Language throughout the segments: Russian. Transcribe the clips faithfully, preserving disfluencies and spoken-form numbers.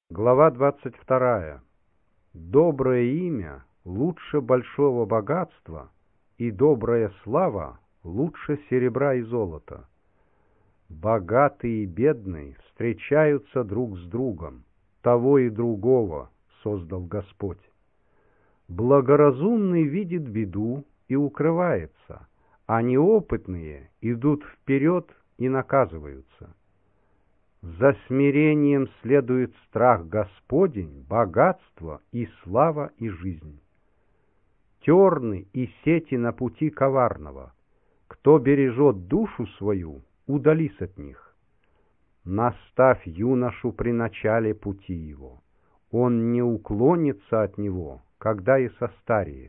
Глава двадцать вторая. Доброе имя лучше большого богатства, и добрая слава лучше серебра и золота. Богатый и бедный встречаются друг с другом, того и другого создал Господь. Благоразумный видит беду и укрывается, а неопытные идут вперед и наказываются. За смирением следует страх Господень, богатство и слава и жизнь. Терны и сети на пути коварного. Кто бережет душу свою, удались от них. Наставь юношу при начале пути его. Он не уклонится от него, когда и состареет.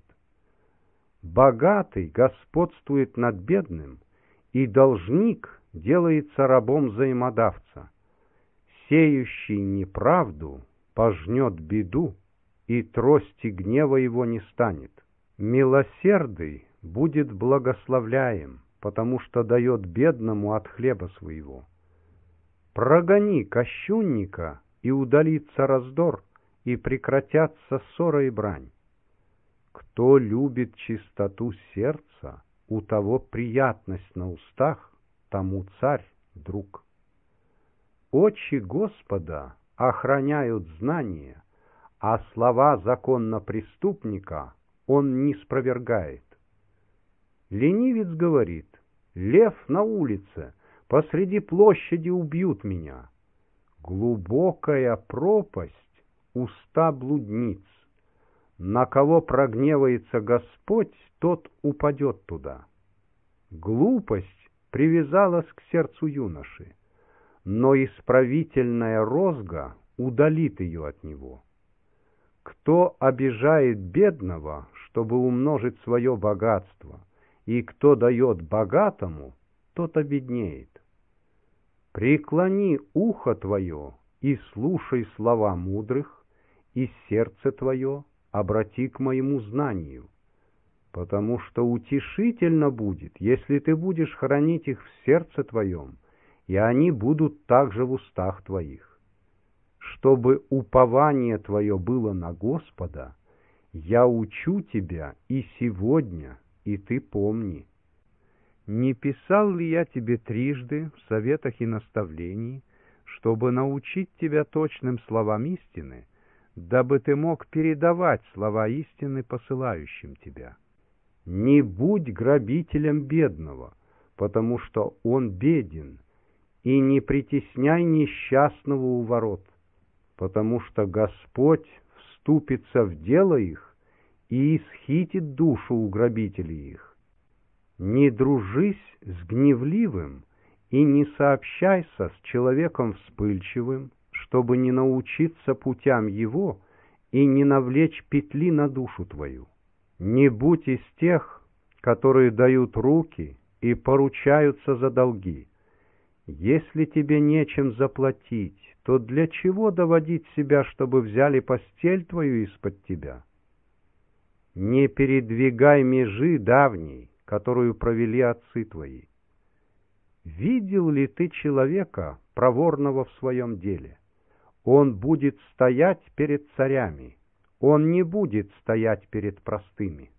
Богатый господствует над бедным, и должник делается рабом взаимодавца. Сеющий неправду пожнет беду, и трости гнева его не станет. Милосердый будет благословляем, потому что дает бедному от хлеба своего. Прогони кощунника, и удалится раздор, и прекратятся ссора и брань. Кто любит чистоту сердца, у того приятность на устах, тому царь друг. Очи Господа охраняют знания, а слова законнопреступника он не спровергает. Ленивец говорит: лев на улице, посреди площади убьют меня. Глубокая пропасть — уста блудниц. На кого прогневается Господь, тот упадет туда. Глупость привязалась к сердцу юноши, но исправительная розга удалит ее от него. Кто обижает бедного, чтобы умножить свое богатство, и кто дает богатому, тот обеднеет. Преклони ухо твое и слушай слова мудрых, и сердце твое обрати к моему знанию, потому что утешительно будет, если ты будешь хранить их в сердце твоем, и они будут также в устах твоих. Чтобы упование твое было на Господа, я учу тебя и сегодня, и ты помни. Не писал ли я тебе трижды в советах и наставлении, чтобы научить тебя точным словам истины, дабы ты мог передавать слова истины посылающим тебя? Не будь грабителем бедного, потому что он беден, и не притесняй несчастного у ворот, потому что Господь вступится в дело их и исхитит душу у грабителей их. Не дружись с гневливым и не сообщайся с человеком вспыльчивым, чтобы не научиться путям его и не навлечь петли на душу твою. Не будь из тех, которые дают руки и поручаются за долги. Если тебе нечем заплатить, то для чего доводить себя, чтобы взяли постель твою из-под тебя? Не передвигай межи давней, которую провели отцы твои. Видел ли ты человека, проворного в своем деле? Он будет стоять перед царями, он не будет стоять перед простыми.